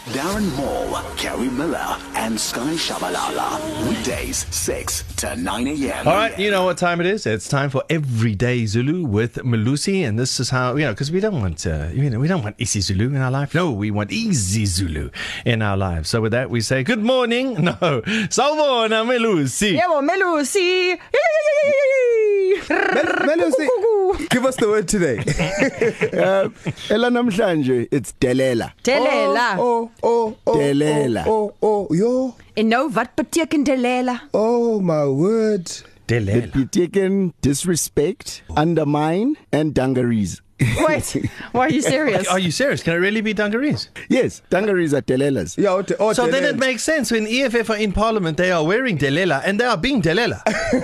Darren Moore, Kerry Miller, and Sky Shabalala. Weekdays, 6 to 9 a.m. All right, you know what time it is. It's time for Everyday Zulu with Malusi, and this is how, because we don't want, we don't want easy Zulu in our life. No, we want easy Zulu in our lives. So with that, we say good morning. No, sawubona Malusi. Yebo, Melusi. Melusi, give us the word today. Ela namhlanje, it's delela. Delela. Delela. Yo. En nou, wat beteken delela? Oh, my word. It be taken disrespect, undermine, and dungarees. Wait, why are you serious? Are you serious? Can it really be dungarees? Yes, dungarees are delelas. Yeah, So then it makes sense when EFF are in Parliament, they are wearing delela and they are being delela.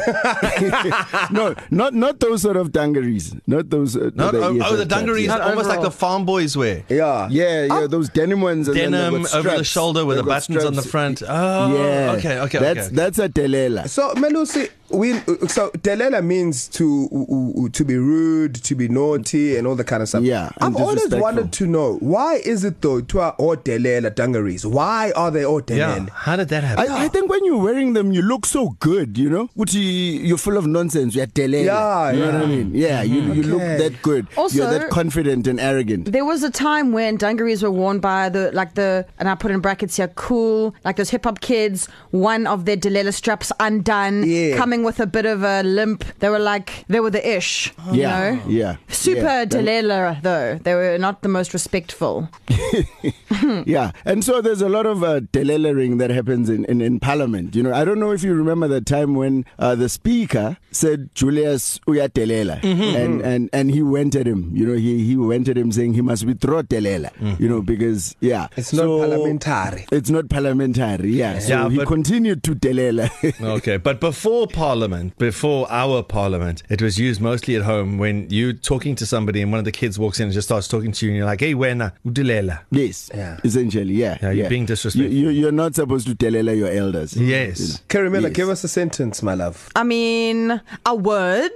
No, not those sort of dungarees. Not those. The dungarees, Not almost overall. like the farm boys wear. Yeah, those denim ones. And Denim with over the straps. shoulder with the They've got buttons on the straps. front. Oh, Yeah. okay. That's a delela. So, Melusi, so delela means to be rude, to be naughty, and all that kind of stuff. Yeah, and I've always disrespectful. wanted to know, why is it though to our all delela dungarees? Why are they all Yeah. delela? How did that happen? I think when you're wearing them, you look so good, you know? You're full of nonsense. You're delela. Yeah, you know what I mean? Yeah, you look that good. Also- you're that confident and arrogant. There was a time when dungarees were worn by and I put in brackets here, cool, like those hip hop kids, one of their delela straps undone, coming with a bit of a limp. They were the ish, you know? Yeah. Super yeah. delela though. They were not the most respectful. Yeah, and so there's a lot of delelaring that happens in Parliament. You know, I don't know if you remember the time when the Speaker said Julius uya delela, and he went at him. You know, he went at him saying he must withdraw delela. You know, because It's not parliamentary. It's not parliamentary. Yeah, so Yeah, he but- continued to delela. Okay, but before our Parliament, it was used mostly at home when you're talking to somebody and one of the kids walks in and just starts talking to you and you're like, hey, wena, udelela. Yes, essentially, yeah. You're being disrespectful. You're not supposed to delela your elders. Yes. Kerry Miller, Yes. give us a sentence, my love. I mean, a word,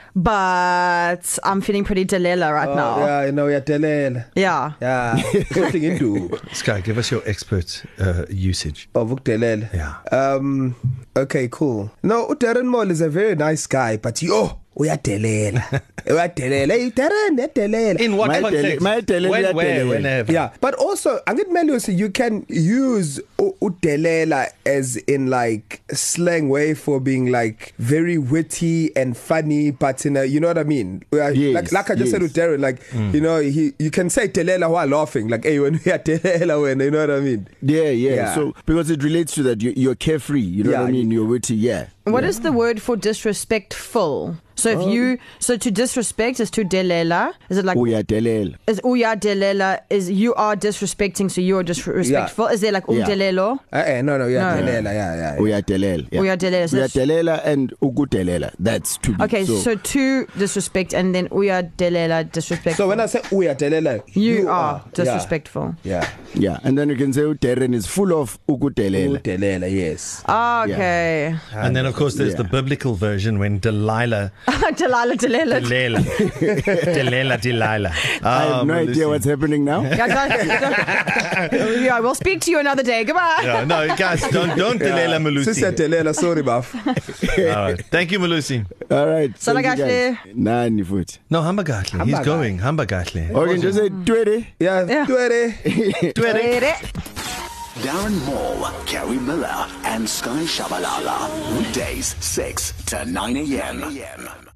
but I'm feeling pretty delela right now. Yeah, you know, you're delela. Yeah. Yeah, something into. Sky, give us your expert usage. Delela. Yeah. Okay, cool. No, Darren Moore is a very nice guy, but uyadelela. Uyadelela. Hey, Darren, uyadelela. In what My context? my delela, Whenever. Yeah, but also, I'm getting Melusi, you can use udelela as in like slang way for being like very witty and funny, but in a, you know what I mean? Yes, like I just said to Darren, like, you know, you can say delela while laughing, like, hey, when we are delela, when, you know what I mean? Yeah. So because it relates to that, you're carefree. You know what I mean? You're witty. Yeah. What is the word for disrespectful? So to disrespect is to delela. Is it like Uya delela. is uya delela is you are disrespecting, so you are disrespectful? Yeah. Is there like delelo? No, No. delela, yeah. Uya delela. Yeah. Uya delela. So Uya delela and ugudelela. That's to be. okay, so to disrespect and then uya delela disrespectful. So when I say uyadelela, you are disrespectful. Yeah. Yeah, and then you can say Darren is full of ugudelela. Udelela, yes. Okay. And then, of course, there's the biblical version when Delilah. Delilah. Delilah. I have no idea what's happening now. Yeah, we'll speak to you another day. Goodbye. No, guys, don't Delilah Malusi. Sister Delela, sorry, buff. All right. Thank you, Malusi. All right. Sala thank you guys. kahle. Nani futhi. No, Hambagatli. He's Hambagatli. going. Hambagatli. Okay, just say 20. Yeah, Yeah. 20. Darren Moore, Kerry Miller, and Sky Shabalala. Weekdays, 6 to 9 a.m.